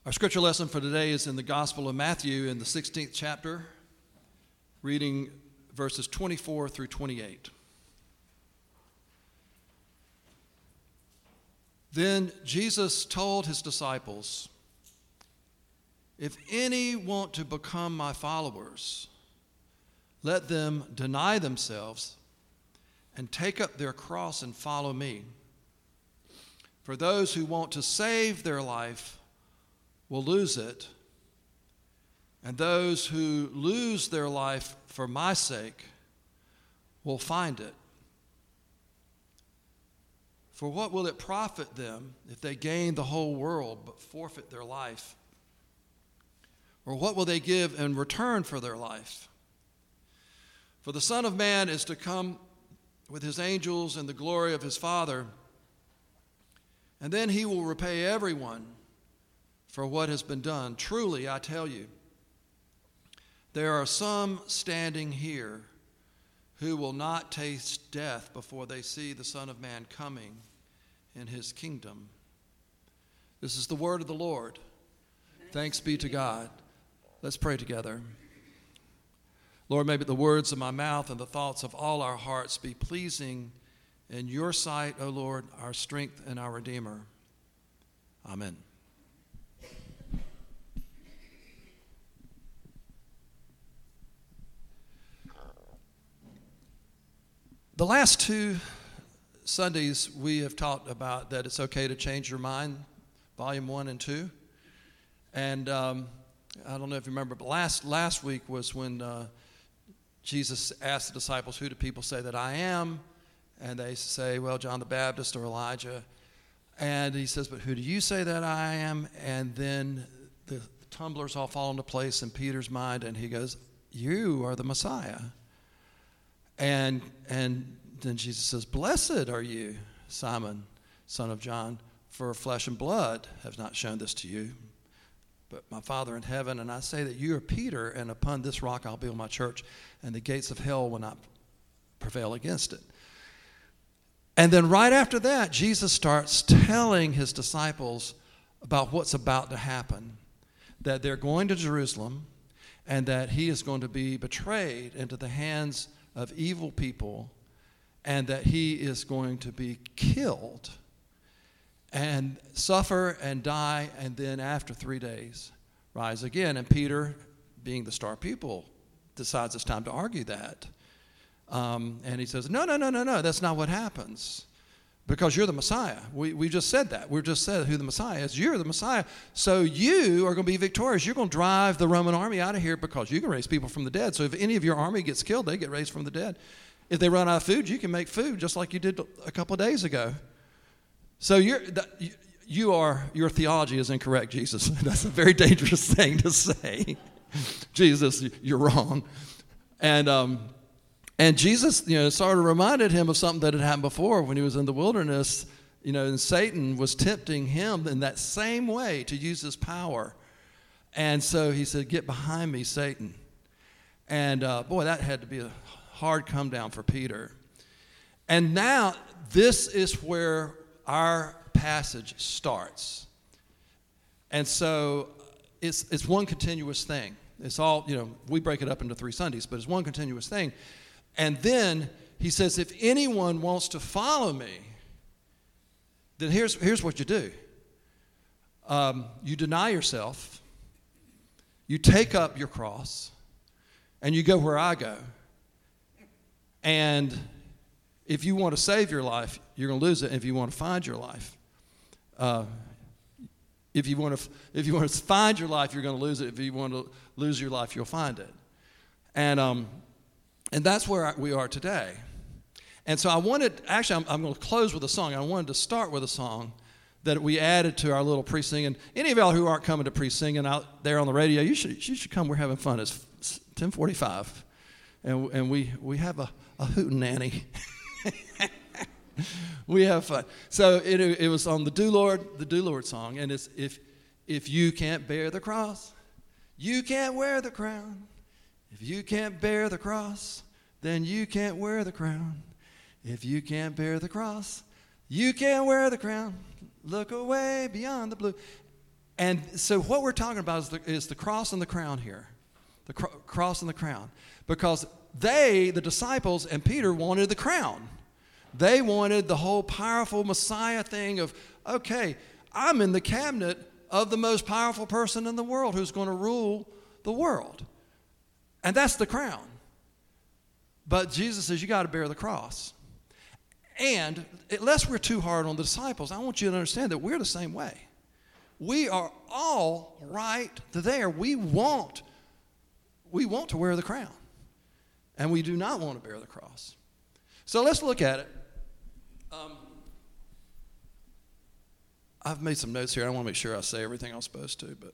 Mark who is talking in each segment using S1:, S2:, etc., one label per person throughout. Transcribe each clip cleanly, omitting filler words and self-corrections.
S1: Our scripture lesson for today is in the Gospel of Matthew in the 16th chapter, reading verses 24 through 28. Then Jesus told his disciples, "If any want to become my followers, let them deny themselves and take up their cross and follow me. For those who want to save their life will lose it, and those who lose their life for my sake will find it. For what will it profit them if they gain the whole world but forfeit their life? Or what will they give in return for their life? For the Son of Man is to come with his angels in the glory of his Father, and then he will repay everyone for what has been done. Truly, I tell you, there are some standing here who will not taste death before they see the Son of Man coming in his kingdom." This is the word of the Lord. Thanks be to God. Let's pray together. Lord, may the words of my mouth and the thoughts of all our hearts be pleasing in your sight, O Lord, our strength and our Redeemer. Amen. The last two Sundays we have talked about that it's okay to change your mind, volume 1 and 2. And I don't know if you remember, but last week was when Jesus asked the disciples, "Who do people say that I am?" And they say, "Well, John the Baptist or Elijah." And he says, "But who do you say that I am?" And then the tumblers all fall into place in Peter's mind, and he goes, "You are the Messiah." And then Jesus says, "Blessed are you, Simon, son of John, for flesh and blood have not shown this to you, but my Father in heaven. And I say that you are Peter, and upon this rock I'll build my church, and the gates of hell will not prevail against it." And then right after that, Jesus starts telling his disciples about what's about to happen, that they're going to Jerusalem, and that he is going to be betrayed into the hands of evil people, and that he is going to be killed and suffer and die, and then after 3 days rise again. And Peter, being the star pupil, decides it's time to argue that. And he says, no, that's not what happens, because you're the Messiah. We just said that. We just said who the Messiah is. You're the Messiah. So you are going to be victorious. You're going to drive the Roman army out of here, because you can raise people from the dead. So if any of your army gets killed, they get raised from the dead. If they run out of food, you can make food just like you did a couple of days ago. So your theology is incorrect, Jesus. That's a very dangerous thing to say. Jesus, you're wrong. And Jesus, sort of reminded him of something that had happened before when he was in the wilderness, and Satan was tempting him in that same way to use his power. And so he said, "Get behind me, Satan." And boy, that had to be a hard come down for Peter. And now this is where our passage starts. And so it's one continuous thing. It's all, we break it up into 3 Sundays, but it's one continuous thing. And then he says, if anyone wants to follow me, then here's what you do. You deny yourself, you take up your cross, and you go where I go. And if you want to save your life, you're going to lose it. If you want to find your life, if you want to find your life, you're going to lose it. If you want to lose your life, you'll find it. And that's where we are today. And so I'm going to close with a song. I wanted to start with a song that we added to our little pre-singing. Any of y'all who aren't coming to pre-singing out there on the radio, you should come. We're having fun. It's 10:45, and we have a hootenanny. We have fun. So it was on the Do Lord song, and it's if you can't bear the cross, you can't wear the crown. If you can't bear the cross, then you can't wear the crown. If you can't bear the cross, you can't wear the crown. Look away beyond the blue. And so what we're talking about is the cross and the crown here. The cross and the crown. Because the disciples and Peter, wanted the crown. They wanted the whole powerful Messiah thing of, okay, I'm in the cabinet of the most powerful person in the world who's going to rule the world. And that's the crown. But Jesus says, you got to bear the cross. And unless we're too hard on the disciples, I want you to understand that we're the same way. We are all right there. We want to wear the crown. And we do not want to bear the cross. So let's look at it. I've made some notes here. I want to make sure I say everything I'm supposed to. But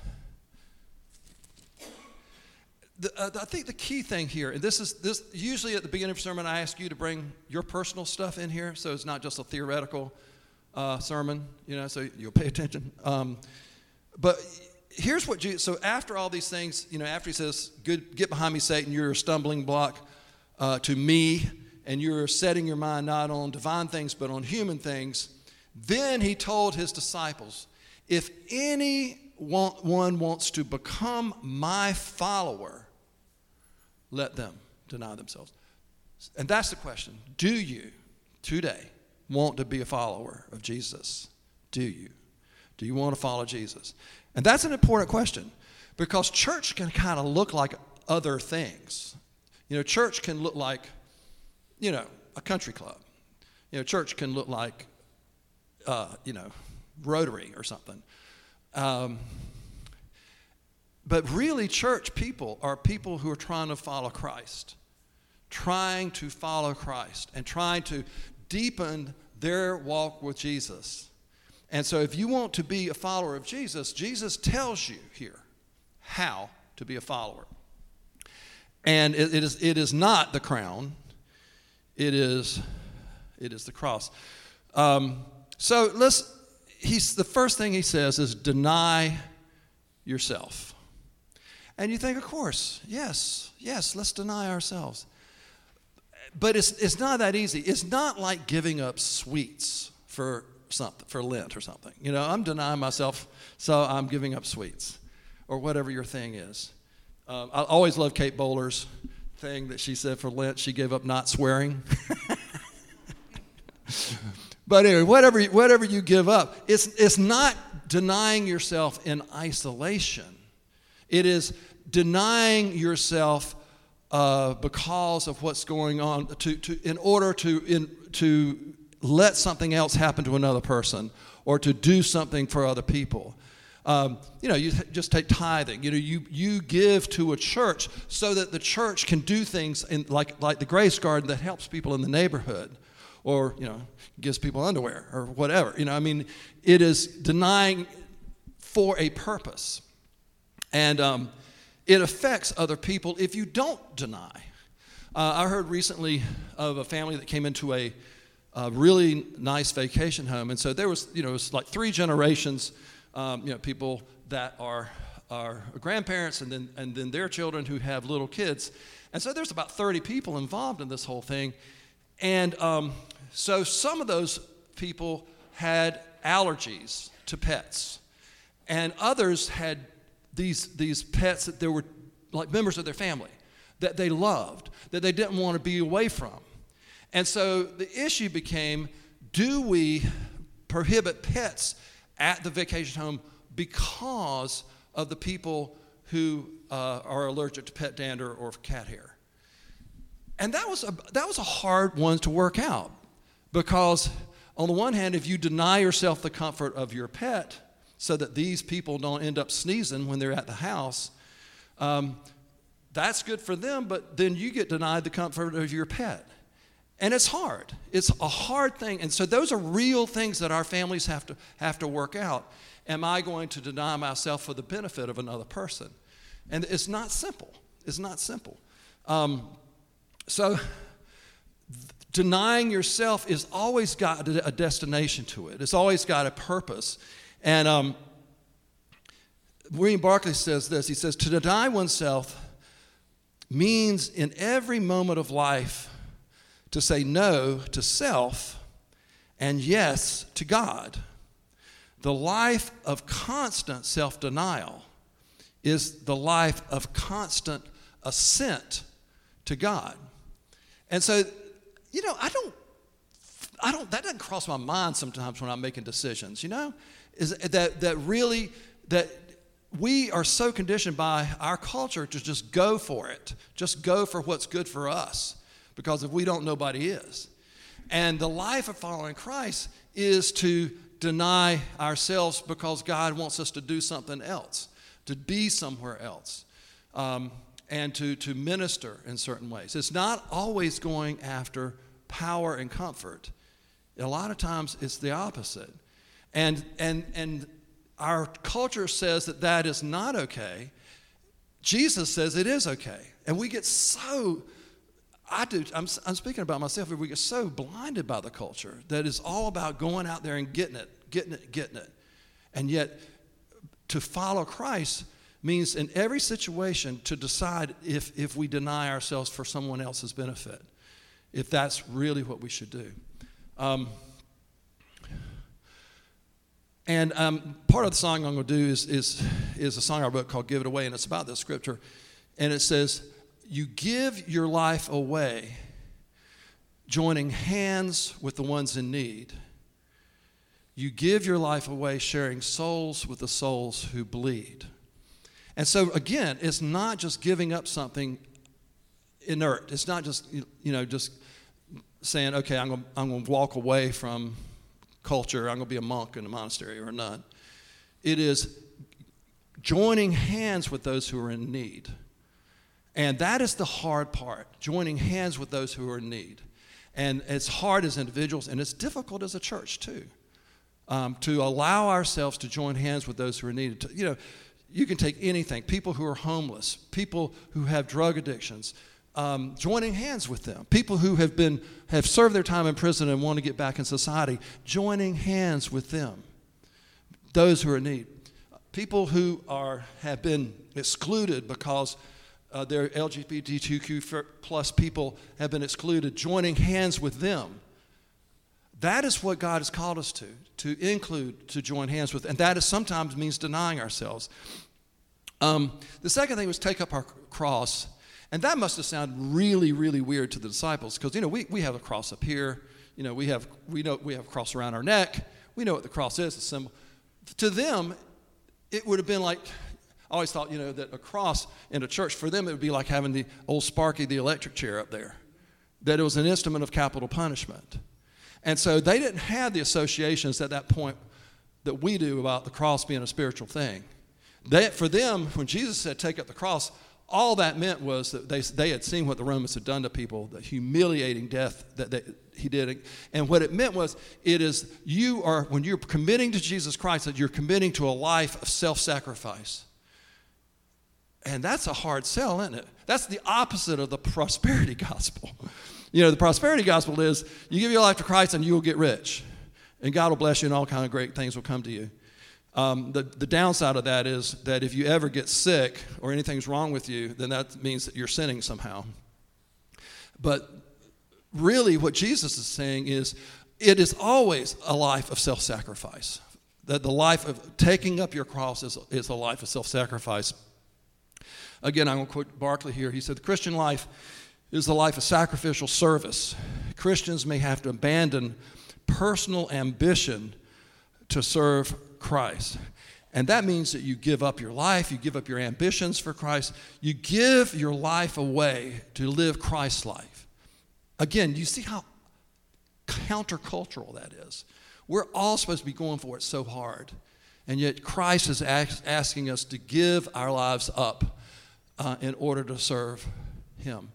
S1: I think the key thing here, and this usually at the beginning of a sermon, I ask you to bring your personal stuff in here, so it's not just a theoretical sermon, so you'll pay attention. But here's what Jesus, so after all these things, after he says, get behind me, Satan, you're a stumbling block to me, and you're setting your mind not on divine things, but on human things. Then he told his disciples, if anyone wants to become my follower, let them deny themselves. And that's the question. Do you today want to be a follower of Jesus? Do you? Do you want to follow Jesus? And that's an important question, because church can kind of look like other things. Church can look like, a country club. Church can look like, Rotary or something. But really, church people are people who are trying to follow Christ, and trying to deepen their walk with Jesus. And so if you want to be a follower of Jesus, Jesus tells you here how to be a follower. And it is not the crown. It is the cross. So the first thing he says is deny yourself. And you think, of course, yes, let's deny ourselves. But it's not that easy. It's not like giving up sweets for Lent or something. I'm denying myself, so I'm giving up sweets, or whatever your thing is. I always love Kate Bowler's thing that she said for Lent, she gave up not swearing. But anyway, whatever you give up, it's not denying yourself in isolation. It is denying yourself because of what's going on in order to let something else happen to another person, or to do something for other people. You just take tithing. You give to a church so that the church can do things like the Grace Garden that helps people in the neighborhood, or gives people underwear or whatever. It is denying for a purpose, and it affects other people if you don't deny. I heard recently of a family that came into a really nice vacation home, and so there was, it was like 3 generations. People that are grandparents, and then their children who have little kids, and so there's about 30 people involved in this whole thing, and so some of those people had allergies to pets, and others had these pets that they were like members of their family that they loved, that they didn't want to be away from, and so the issue became: do we prohibit pets at the vacation home because of the people who are allergic to pet dander or cat hair? And that was a hard one to work out, because on the one hand, if you deny yourself the comfort of your pet so that these people don't end up sneezing when they're at the house, that's good for them, but then you get denied the comfort of your pet. And it's hard. It's a hard thing. And so those are real things that our families have to work out. Am I going to deny myself for the benefit of another person? And it's not simple. It's not simple. So denying yourself is always got a destination to it. It's always got a purpose. And William Barclay says this. He says, to deny oneself means in every moment of life to say no to self and yes to God. The life of constant self-denial is the life of constant assent to God. And so, that doesn't cross my mind sometimes when I'm making decisions, is that we are so conditioned by our culture to just go for it, just go for what's good for us, because if we don't, nobody is. And the life of following Christ is to deny ourselves because God wants us to do something else, to be somewhere else, and to minister in certain ways. It's not always going after power and comfort. A lot of times it's the opposite. And our culture says that is not okay. Jesus says it is okay. And we get I'm speaking about myself, we get so blinded by the culture that it's all about going out there and getting it. And yet, to follow Christ means in every situation to decide if we deny ourselves for someone else's benefit, if that's really what we should do. Part of the song I'm going to do is a song I wrote called Give It Away, and it's about this scripture. And it says, you give your life away, joining hands with the ones in need. You give your life away, sharing souls with the souls who bleed. And so, again, it's not just giving up something inert. It's not just, just saying, okay, I'm going to walk away from culture. I'm going to be a monk in a monastery or a nun. It is joining hands with those who are in need. And that is the hard part, joining hands with those who are in need. And it's hard as individuals, and it's difficult as a church, too, to allow ourselves to join hands with those who are needed. You can take anything, people who are homeless, people who have drug addictions, joining hands with them, people who have served their time in prison and want to get back in society, joining hands with them, those who are in need. People who have been excluded because their LGBTQ plus people have been excluded, joining hands with them. That is what God has called us to include, to join hands with. And that sometimes means denying ourselves. The second thing was take up our cross. And that must have sounded really, really weird to the disciples because, we have a cross up here. We have a cross around our neck. We know what the cross is, a symbol. To them, it would have been like, I always thought, that a cross in a church, for them, it would be like having the old Sparky, the electric chair up there, that it was an instrument of capital punishment. And so they didn't have the associations at that point that we do about the cross being a spiritual thing. For them, when Jesus said, take up the cross, all that meant was that they had seen what the Romans had done to people, the humiliating death that he did. And what it meant was, when you're committing to Jesus Christ, that you're committing to a life of self-sacrifice. And that's a hard sell, isn't it? That's the opposite of the prosperity gospel. The prosperity gospel is you give your life to Christ and you will get rich. And God will bless you and all kinds of great things will come to you. The downside of that is that if you ever get sick or anything's wrong with you, then that means that you're sinning somehow. But really what Jesus is saying is it is always a life of self-sacrifice. That the life of taking up your cross is a life of self-sacrifice. Again, I'm going to quote Barclay here. He said, the Christian life is the life of sacrificial service. Christians may have to abandon personal ambition to serve Christ. And that means that you give up your life, you give up your ambitions for Christ, you give your life away to live Christ's life. Again, you see how countercultural that is. We're all supposed to be going for it so hard. And yet Christ is asking us to give our lives up in order to serve him.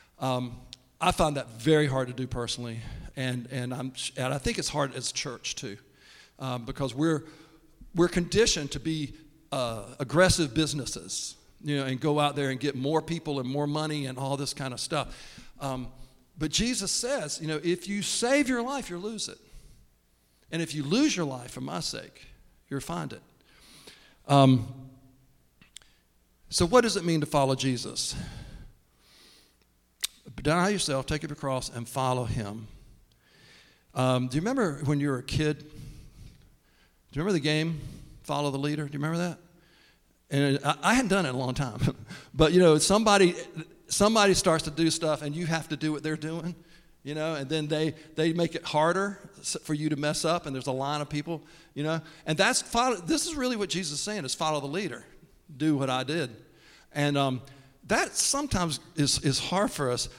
S1: I find that very hard to do personally, and I think it's hard as a church too, because we're conditioned to be aggressive businesses, and go out there and get more people and more money and all this kind of stuff. But Jesus says, if you save your life, you'll lose it, and if you lose your life for my sake, you'll find it. So what does it mean to follow Jesus? Deny yourself, take up your cross, and follow him. Do you remember when you were a kid? you remember the game, Follow the Leader? Do you remember that? And I hadn't done it in a long time. But, somebody starts to do stuff and you have to do what they're doing, and then they make it harder for you to mess up, and there's a line of people, And this is really what Jesus is saying, is follow the leader. Do what I did. And that sometimes is hard for us.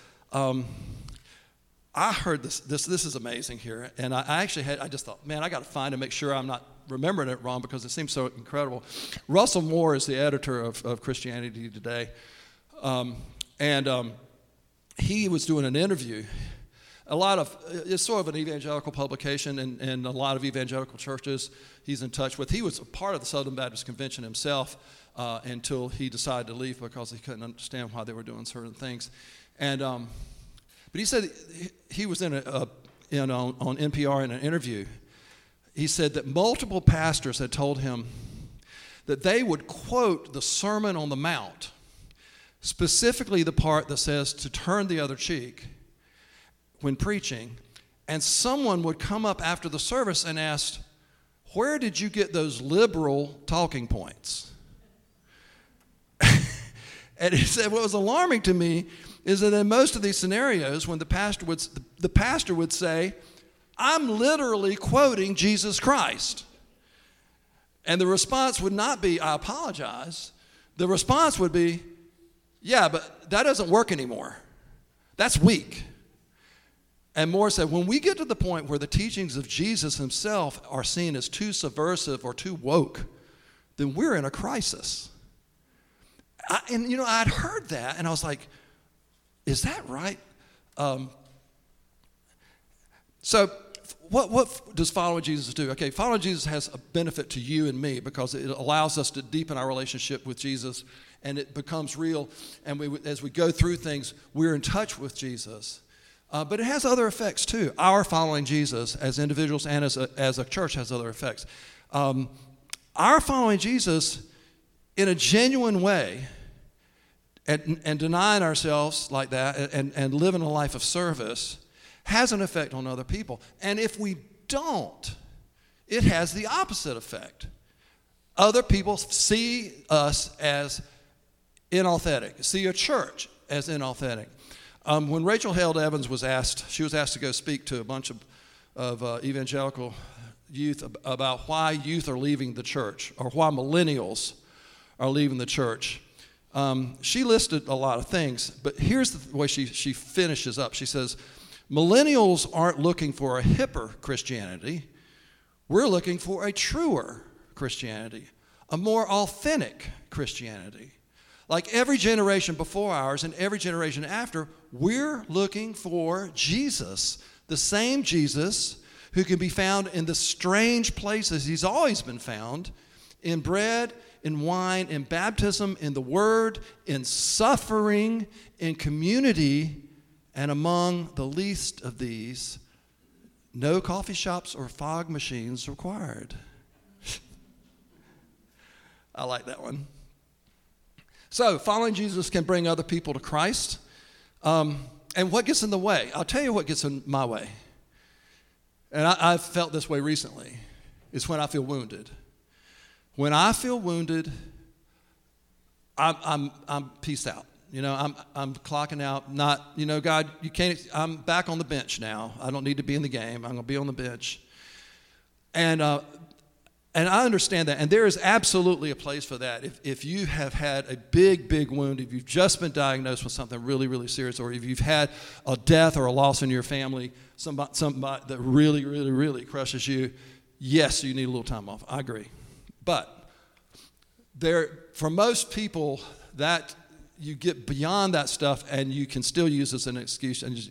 S1: I heard this is amazing here, and I just thought, man, I got to find and make sure I'm not remembering it wrong, because it seems so incredible. Russell Moore is the editor of Christianity Today, and he was doing an interview. It's sort of an evangelical publication, and a lot of evangelical churches he's in touch with. He was a part of the Southern Baptist Convention himself until he decided to leave because he couldn't understand why they were doing certain things. And but he said he was on NPR in an interview. He said that multiple pastors had told him that they would quote the Sermon on the Mount, specifically the part that says to turn the other cheek when preaching, and someone would come up after the service and ask, "Where did you get those liberal talking points?" And he said what was alarming to me is that in most of these scenarios, when the pastor would say, "I'm literally quoting Jesus Christ." And the response would not be, "I apologize." The response would be, "Yeah, but that doesn't work anymore. That's weak." And Moore said, when we get to the point where the teachings of Jesus himself are seen as too subversive or too woke, then we're in a crisis. I'd heard that, and I was like, is that right? So what does following Jesus do? Okay, following Jesus has a benefit to you and me because it allows us to deepen our relationship with Jesus, and it becomes real. And as we go through things, we're in touch with Jesus. But it has other effects too. Our following Jesus as individuals and as a church has other effects. Our following Jesus in a genuine way and denying ourselves like that and living a life of service has an effect on other people. And if we don't, it has the opposite effect. Other people see us as inauthentic, see a church as inauthentic. When Rachel Held Evans was asked to go speak to a bunch of evangelical youth about why youth are leaving the church or why millennials are leaving the church. She listed a lot of things, but here's the way she finishes up. She says, millennials aren't looking for a hipper Christianity. We're looking for a truer Christianity, a more authentic Christianity. Like every generation before ours and every generation after, we're looking for Jesus, the same Jesus who can be found in the strange places he's always been found, in bread, in wine, in baptism, in the word, in suffering, in community, and among the least of these, no coffee shops or fog machines required. I like that one. So following Jesus can bring other people to Christ. And what gets in the way? I'll tell you what gets in my way. And I've felt this way recently. It's when I feel wounded. When I feel wounded, I'm peaced out. I'm clocking out. Not, God, you can't. I'm back on the bench now. I don't need to be in the game. I'm going to be on the bench. And I understand that. And there is absolutely a place for that. If you have had a big, big wound, if you've just been diagnosed with something really, really serious, or if you've had a death or a loss in your family, somebody that really, really, really crushes you, yes, you need a little time off. I agree. But for most people, that you get beyond that stuff and you can still use as an excuse. And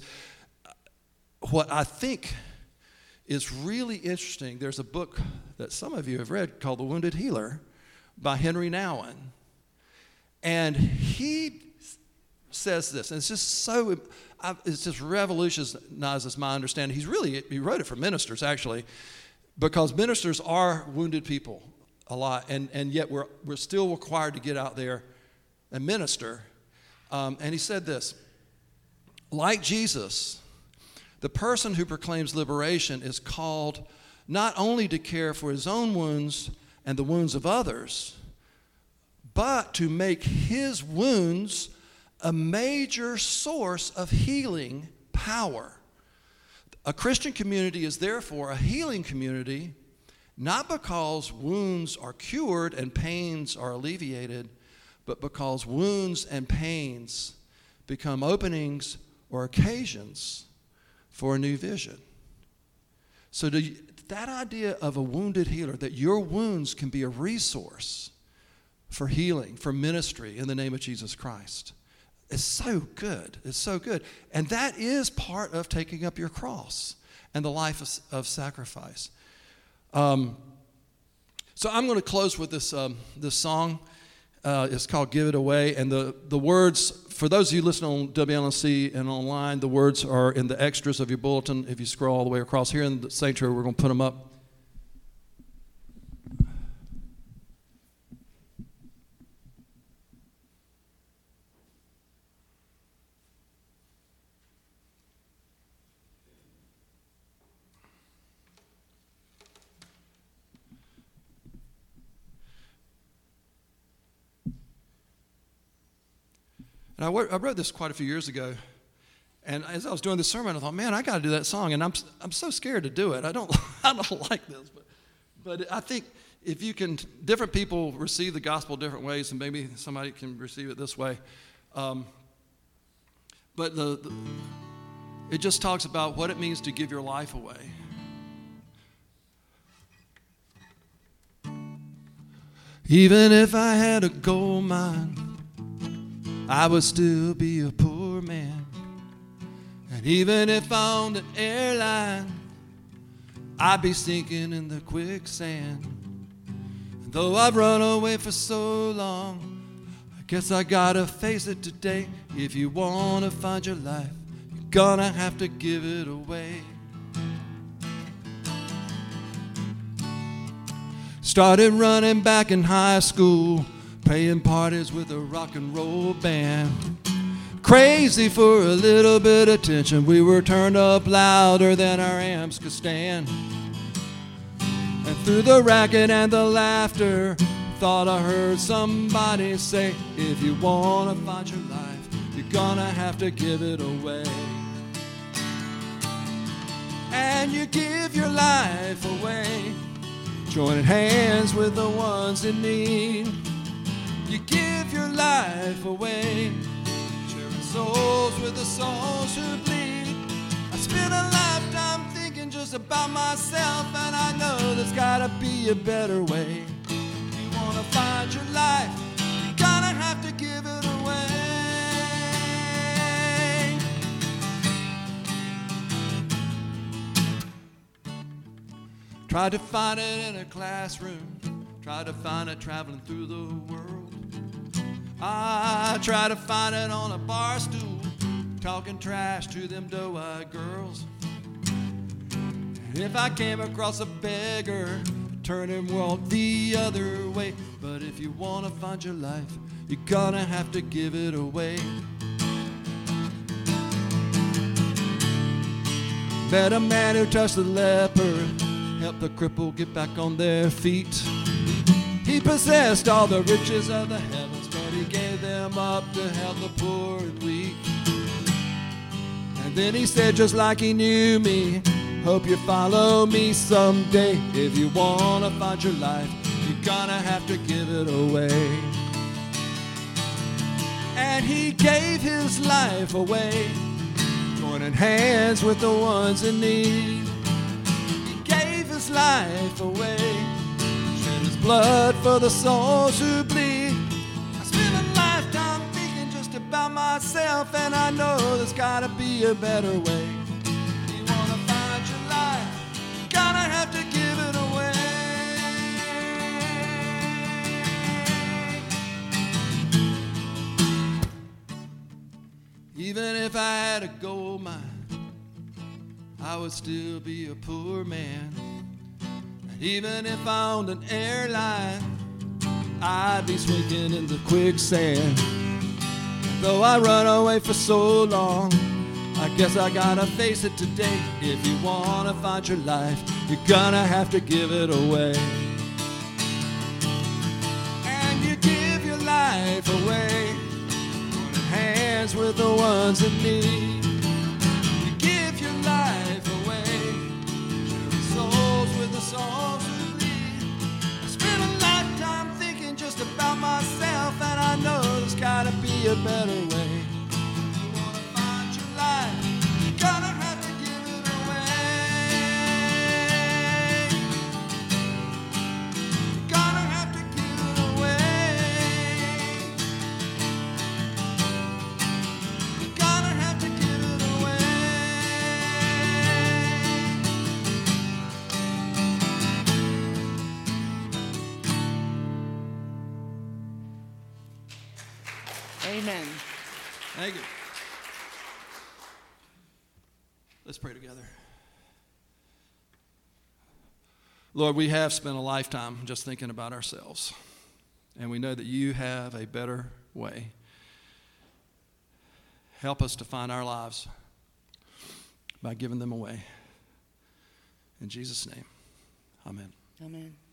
S1: what I think is really interesting, there's a book that some of you have read called The Wounded Healer by Henry Nouwen. And he says this, and it's just revolutionizes my understanding. He wrote it for ministers, actually, because ministers are wounded people a lot, and yet we're still required to get out there and minister. And he said this, like Jesus, the person who proclaims liberation is called not only to care for his own wounds and the wounds of others, but to make his wounds a major source of healing power. A Christian community is therefore a healing community, not because wounds are cured and pains are alleviated, but because wounds and pains become openings or occasions for a new vision. So that idea of a wounded healer, that your wounds can be a resource for healing, for ministry in the name of Jesus Christ, is so good. It's so good. And that is part of taking up your cross and the life of sacrifice. So I'm going to close with this song. It's called Give It Away. And the words, for those of you listening on WLNC and online, the words are in the extras of your bulletin. If you scroll all the way across here in the sanctuary, we're going to put them up. And I wrote this quite a few years ago, and as I was doing this sermon, I thought, man, I got to do that song, and I'm so scared to do it. I don't like this, but I think if you can, different people receive the gospel different ways, and maybe somebody can receive it this way. But it just talks about what it means to give your life away. Even if I had a gold mine, I would still be a poor man. And even if I owned an airline, I'd be sinking in the quicksand. And though I've run away for so long, I guess I gotta face it today. If you wanna find your life, you're gonna have to give it away. Started running back in high school, playing parties with a rock and roll band. Crazy for a little bit of attention, we were turned up louder than our amps could stand. And through the racket and the laughter, thought I heard somebody say, if you wanna find your life, you're gonna have to give it away. And you give your life away, joining hands with the ones in need. You give your life away, sharing souls with the souls who bleed. I spent a lifetime thinking just about myself, and I know there's gotta be a better way. If you wanna find your life, you're gonna have to give it away. Tried to find it in a classroom, tried to find it traveling through the world. I tried to find it on a bar stool, talking trash to them doe-eyed girls. And if I came across a beggar, turn and walk the other way. But if you want to find your life, you're gonna have to give it away. Met a man who touched the leper, helped the cripple get back on their feet. He possessed all the riches of the heavens, but he gave them up to help the poor and weak. And then he said, just like he knew me, hope you follow me someday. If you want to find your life, you're gonna have to give it away. And he gave his life away, joining hands with the ones in need. He gave his life away, shed his blood for the souls who bleed. I spent a lifetime thinking just about myself, and I know there's gotta be a better way. If you wanna find your life, you're gonna have to give it away. Even if I had a gold mine, I would still be a poor man. And even if I owned an airline, I'd be sinking in the quicksand. And though I run away for so long, I I guess I gotta face it today. If you wanna find your life, you're gonna have to give it away. And you give your life away, hands with the ones in need. You give your life away, souls with the souls who bleed. I spent a lifetime thinking just about myself, and I know there's gotta be a better way. You wanna find your life, you gotta have to give it away. You gotta have to give it away. You gotta have to give it away.
S2: Amen.
S1: Thank you. Let's pray together. Lord, we have spent a lifetime just thinking about ourselves, and we know that you have a better way. Help us to find our lives by giving them away. In Jesus' name, amen.
S2: Amen.